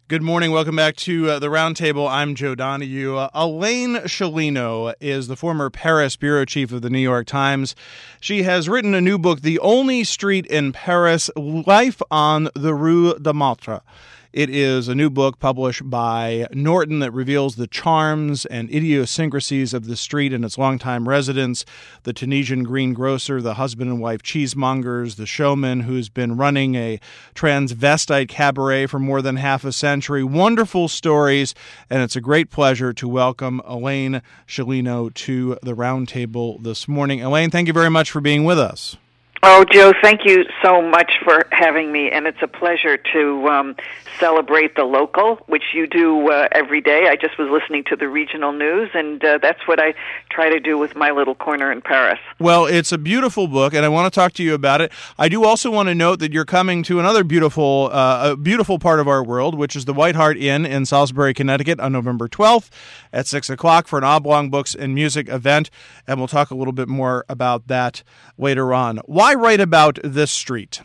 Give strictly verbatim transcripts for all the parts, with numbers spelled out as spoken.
Good morning. Welcome back to uh, the Roundtable. I'm Joe Donahue. Uh, Elaine Scialino is the former Paris bureau chief of the New York Times. She has written a new book, The Only Street in Paris, Life on the Rue de Montmartre. It is a new book published by Norton that reveals the charms and idiosyncrasies of the street and its longtime residents, the Tunisian greengrocer, the husband and wife cheesemongers, the showman who's been running a transvestite cabaret for more than half a century. Wonderful stories, and it's a great pleasure to welcome Elaine Scialino to the Roundtable this morning. Elaine, thank you very much for being with us. Oh, Joe, thank you so much for having me, and it's a pleasure to um, celebrate the local, which you do uh, every day. I just was listening to the regional news, and uh, that's what I try to do with my little corner in Paris. Well, it's a beautiful book, and I want to talk to you about it. I do also want to note that you're coming to another beautiful uh, a beautiful part of our world, which is the White Hart Inn in Salisbury, Connecticut, on November twelfth at six o'clock for an Oblong Books and Music event, and we'll talk a little bit more about that later on. Why write about this street?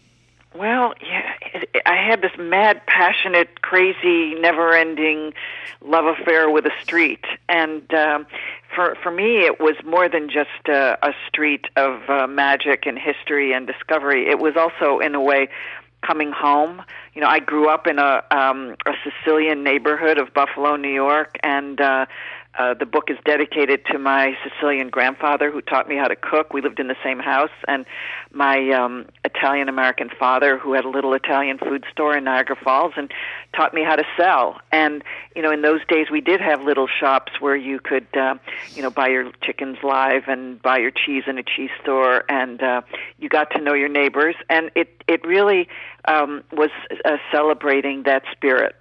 Well, yeah, I had this mad, passionate, crazy, never-ending love affair with a street, and um, for for me, it was more than just a, a street of uh, magic and history and discovery. It was also, in a way, coming home. You know, I grew up in a um, a Sicilian neighborhood of Buffalo, New York, and uh, Uh, the book is dedicated to my Sicilian grandfather who taught me how to cook. We lived in the same house, and my um, Italian-American father who had a little Italian food store in Niagara Falls and taught me how to sell. And, you know, in those days we did have little shops where you could, uh, you know, buy your chickens live and buy your cheese in a cheese store, and uh, you got to know your neighbors. And it, it really um, was uh, celebrating that spirit.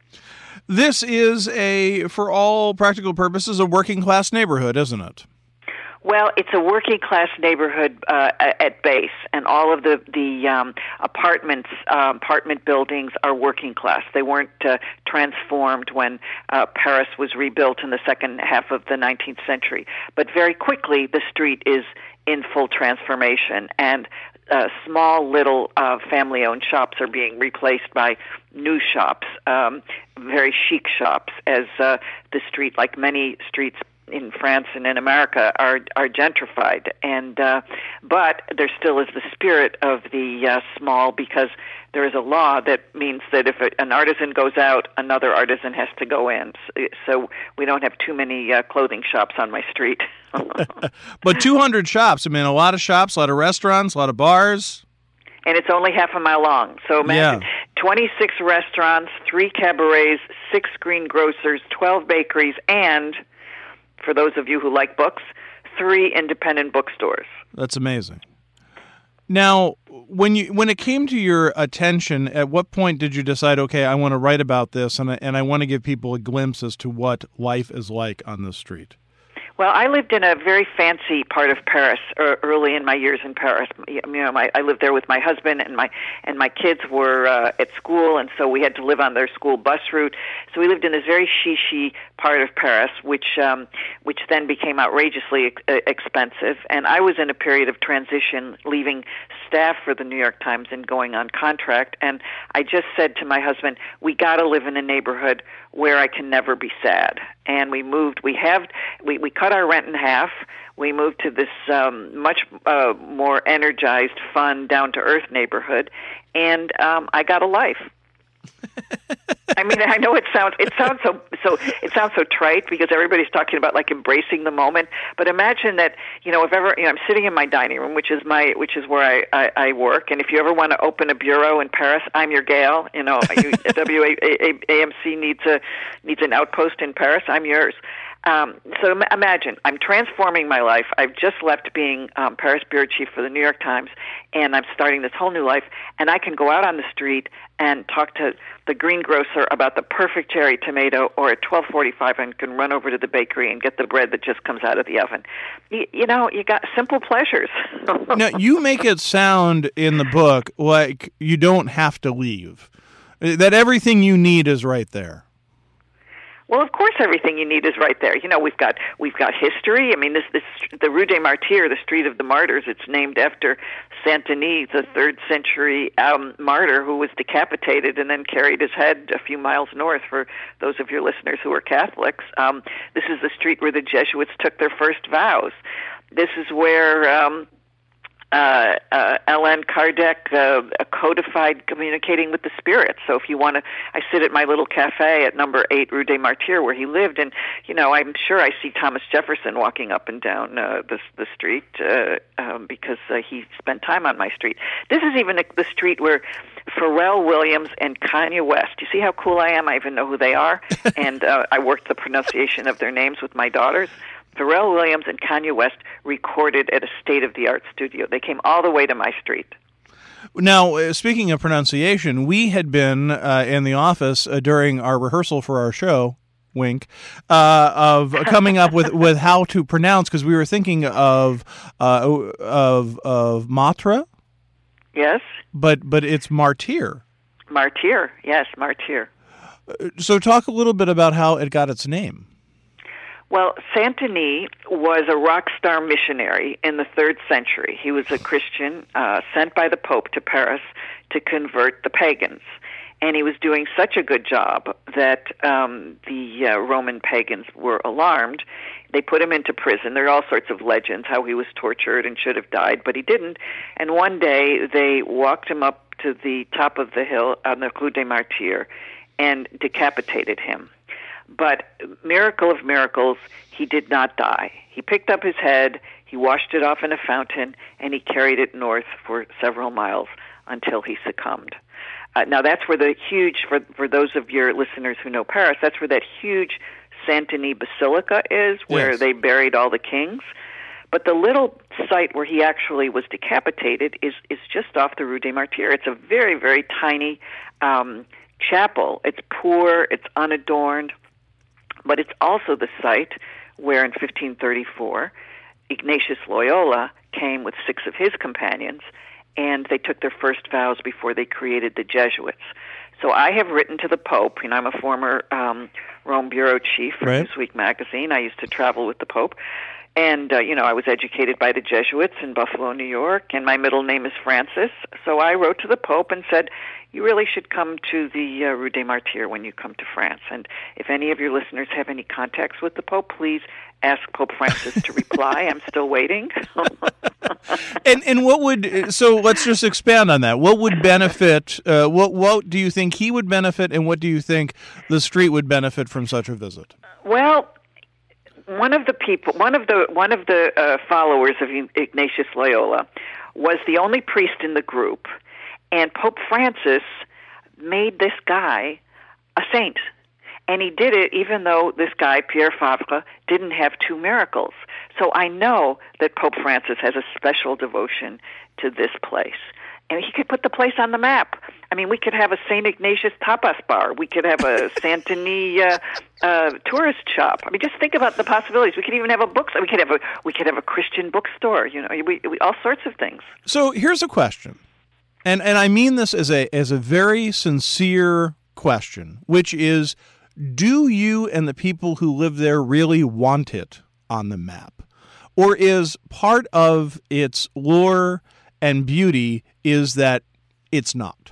This is a, for all practical purposes, a working-class neighborhood, isn't it? Well, it's a working-class neighborhood uh, at base, and all of the the um, apartments, uh, apartment buildings are working-class. They weren't uh, transformed when uh, Paris was rebuilt in the second half of the nineteenth century. But very quickly, the street is in full transformation, and uh, small little uh, family-owned shops are being replaced by new shops, um, very chic shops, as uh, the street, like many streets in France and in America, are are gentrified. And uh, but there still is the spirit of the uh, small, because there is a law that means that if an artisan goes out, another artisan has to go in. So we don't have too many uh, clothing shops on my street. But two hundred shops, I mean, a lot of shops, a lot of restaurants, a lot of bars. And it's only half a mile long. So imagine Yeah. twenty-six restaurants, three cabarets, six greengrocers, twelve bakeries, and, for those of you who like books, three independent bookstores. That's amazing. Now, when you when it came to your attention, at what point did you decide, okay, I want to write about this, and I, and I want to give people a glimpse as to what life is like on this street? Well, I lived in a very fancy part of Paris er, early in my years in Paris. You know, my, I lived there with my husband, and my and my kids were uh, at school, and so we had to live on their school bus route. So we lived in this very chic part of Paris, which um, which then became outrageously ex- expensive. And I was in a period of transition, leaving staff for the New York Times and going on contract. And I just said to my husband, we got to live in a neighborhood where I can never be sad. And we moved. We have we we cut our rent in half. We moved to this um, much uh, more energized, fun, down-to-earth neighborhood, and um, I got a life. I mean, I know it sounds it sounds so so it sounds so trite, because everybody's talking about like embracing the moment. But imagine that, you know, if ever, you know, I'm sitting in my dining room, which is my which is where I, I, I work, and if you ever want to open a bureau in Paris, I'm your gal. You know, you, W A M C needs a needs an outpost in Paris, I'm yours. Um, so im- imagine, I'm transforming my life. I've just left being um, Paris bureau chief for the New York Times, and I'm starting this whole new life, and I can go out on the street and talk to the greengrocer about the perfect cherry tomato, or at twelve forty-five I can run over to the bakery and get the bread that just comes out of the oven. You, you know, you got simple pleasures. Now, you make it sound in the book like you don't have to leave, that everything you need is right there. Well, of course, everything you need is right there. You know, we've got we've got history. I mean, this this the Rue des Martyrs, the Street of the Martyrs. It's named after Saint Denis, the third century um, martyr who was decapitated and then carried his head a few miles north. For those of your listeners who are Catholics, um, this is the street where the Jesuits took their first vows. This is where um, Uh, uh, Allan Kardec uh, codified communicating with the spirits. So if you want to, I sit at my little cafe at number eight Rue des Martyrs where he lived, and you know, I'm sure I see Thomas Jefferson walking up and down uh, the the street uh, um, because uh, he spent time on my street. This is even the, the street where Pharrell Williams and Kanye West. You see how cool I am? I even know who they are, and uh, I worked the pronunciation of their names with my daughters. Pharrell Williams and Kanye West recorded at a state-of-the-art studio. They came all the way to my street. Now, uh, speaking of pronunciation, we had been uh, in the office uh, during our rehearsal for our show, wink, uh, of coming up with, with how to pronounce, because we were thinking of uh, of of Matra. Yes. But but it's Martyr. Martyr, yes, Martyr. Uh, so talk a little bit about how it got its name. Well, Saint Denis was a rock star missionary in the third century. He was a Christian uh, sent by the Pope to Paris to convert the pagans. And he was doing such a good job that um, the uh, Roman pagans were alarmed. They put him into prison. There are all sorts of legends how he was tortured and should have died, but he didn't. And one day they walked him up to the top of the hill on the Rue des Martyrs and decapitated him. But miracle of miracles, he did not die. He picked up his head, he washed it off in a fountain, and he carried it north for several miles until he succumbed. Uh, now that's where the huge, for for those of your listeners who know Paris, that's where that huge Saint Denis Basilica is, where yes. they buried all the kings. But the little site where he actually was decapitated is, is just off the Rue des Martyrs. It's a very, very tiny um, chapel. It's poor, it's unadorned. But it's also the site where in fifteen thirty-four, Ignatius Loyola came with six of his companions, and they took their first vows before they created the Jesuits. So I have written to the Pope. You know, I'm a former um, Rome bureau chief for right. Newsweek magazine. I used to travel with the Pope. And, uh, you know, I was educated by the Jesuits in Buffalo, New York, and my middle name is Francis. So I wrote to the Pope and said, you really should come to the uh, Rue des Martyrs when you come to France. And if any of your listeners have any contacts with the Pope, please ask Pope Francis to reply. I'm still waiting. and and what would, so let's just expand on that. What would benefit, uh, what, what do you think he would benefit, and what do you think the street would benefit from such a visit? Well, One of the people, one of the one of the uh, followers of Ignatius Loyola, was the only priest in the group, and Pope Francis made this guy a saint, and he did it even though this guy Pierre Fabre didn't have two miracles. So I know that Pope Francis has a special devotion to this place. And he could put the place on the map. I mean, we could have a Saint Ignatius tapas bar. We could have a Saint Denis uh, uh, tourist shop. I mean, just think about the possibilities. We could even have a book. We could have a we could have a Christian bookstore. You know, we, we, all sorts of things. So here's a question, and and I mean this as a as a very sincere question, which is: do you and the people who live there really want it on the map, or is part of its lore and beauty is that it's not?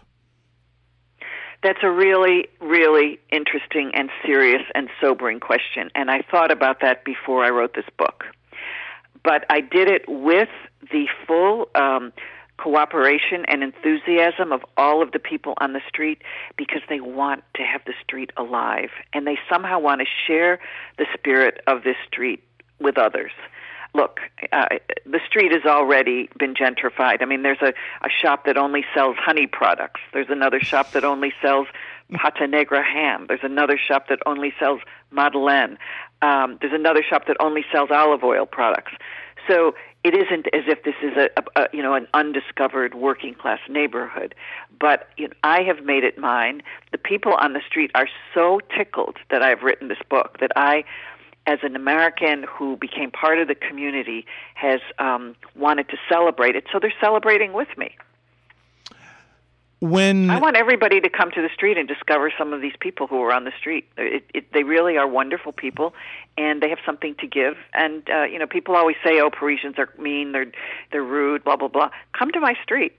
That's a really, really interesting and serious and sobering question, and I thought about that before I wrote this book. But I did it with the full um, cooperation and enthusiasm of all of the people on the street because they want to have the street alive, and they somehow want to share the spirit of this street with others. Look, uh, the street has already been gentrified. I mean, there's a, a shop that only sells honey products. There's another shop that only sells pata negra ham. There's another shop that only sells madeleine. Um, there's another shop that only sells olive oil products. So it isn't as if this is a, a, a you know an undiscovered working class neighborhood. But you know, I have made it mine. The people on the street are so tickled that I've written this book that I, as an American who became part of the community, has um, wanted to celebrate it. So they're celebrating with me. When I want everybody to come to the street and discover some of these people who are on the street. It, it, they really are wonderful people, and they have something to give. And uh, you know, people always say, "Oh, Parisians are mean, they're they're rude, blah blah blah." Come to my street.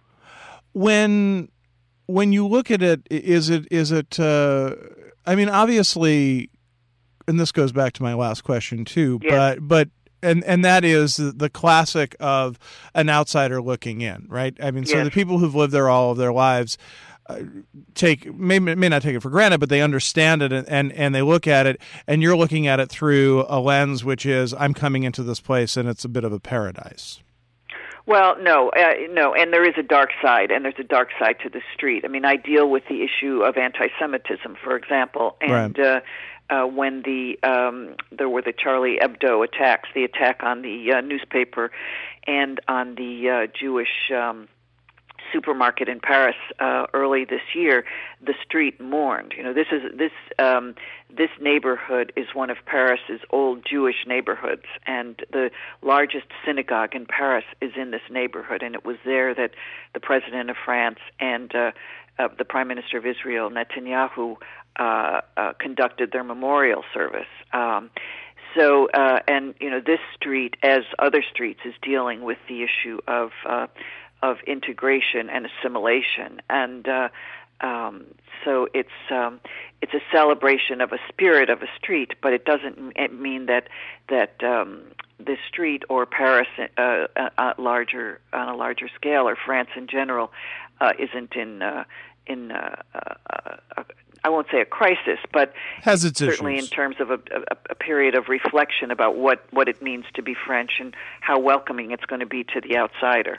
When when you look at it, is it is it? Uh, I mean, obviously, and this goes back to my last question too. Yes. But but. And and that is the classic of an outsider looking in, right? I mean, so Yes. the people who've lived there all of their lives uh, take may may not take it for granted, but they understand it, and, and and they look at it, and you're looking at it through a lens which is, I'm coming into this place, and it's a bit of a paradise. Well, no, uh, no, and there is a dark side, and there's a dark side to the street. I mean, I deal with the issue of anti-Semitism, for example, and Right. uh, uh, when the um, there were the Charlie Hebdo attacks, the attack on the uh, newspaper and on the uh, Jewish um, supermarket in Paris uh, early this year, the street mourned. You know, this is this um, this neighborhood is one of Paris's old Jewish neighborhoods, and the largest synagogue in Paris is in this neighborhood. And it was there that the president of France and uh, uh, the prime minister of Israel, Netanyahu, uh, uh, conducted their memorial service. Um, so, uh, and you know, this street, as other streets, is dealing with the issue of uh, of integration and assimilation, and uh, um, so it's um, it's a celebration of a spirit of a street, but it doesn't m- mean that that um, this street or Paris uh, uh, larger on a larger scale, or France in general, uh, isn't in uh, in uh, uh, uh, I won't say a crisis, but Has its certainly issues. in terms of a, a, a period of reflection about what, what it means to be French and how welcoming it's going to be to the outsider.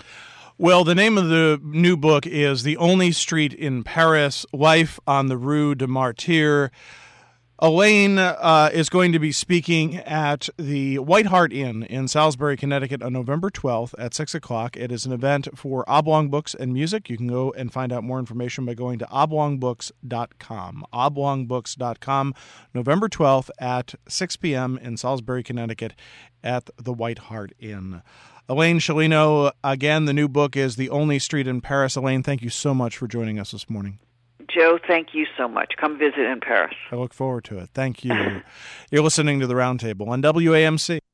Well, the name of the new book is The Only Street in Paris, Life on the Rue de Martyrs. Elaine uh, is going to be speaking at the White Hart Inn in Salisbury, Connecticut on November twelfth at six o'clock. It is an event for Oblong Books and Music. You can go and find out more information by going to oblong books dot com. oblong books dot com, November twelfth at six p.m. in Salisbury, Connecticut at the White Hart Inn. Elaine Scialino, again, the new book is The Only Street in Paris. Elaine, thank you so much for joining us this morning. Joe, thank you so much. Come visit in Paris. I look forward to it. Thank you. You're listening to The Roundtable on W A M C.